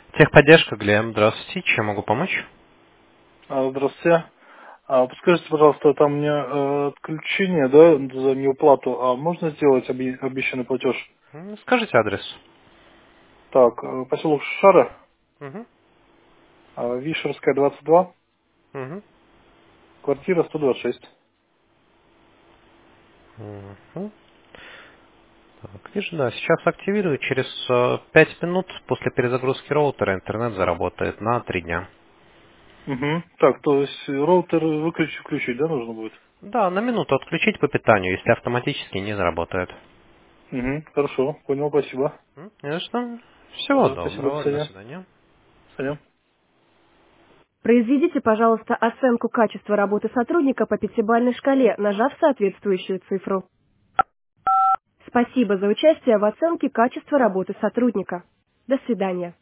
Техподдержка, Глеб, здравствуйте, чем могу помочь? Здравствуйте. Подскажите, пожалуйста, там у меня отключение, да, за неуплату. А можно сделать обещанный платеж? Скажите адрес. Так, поселок Шара, Угу, Вишерская, 22, угу, квартира 126. угу. Так, вижу, да, сейчас активирую, через 5 минут после перезагрузки роутера интернет заработает на 3 дня. Угу. Так, то есть роутер выключить, включить, да, нужно будет? Да, на минуту отключить по питанию, если автоматически не заработает. Угу. Хорошо, понял, спасибо. Не за что. Всего Спасибо, до доброго, до свидания. свидания. До свидания. Произведите, пожалуйста, оценку качества работы сотрудника по пятибалльной шкале, нажав соответствующую цифру. Спасибо за участие в оценке качества работы сотрудника. До свидания.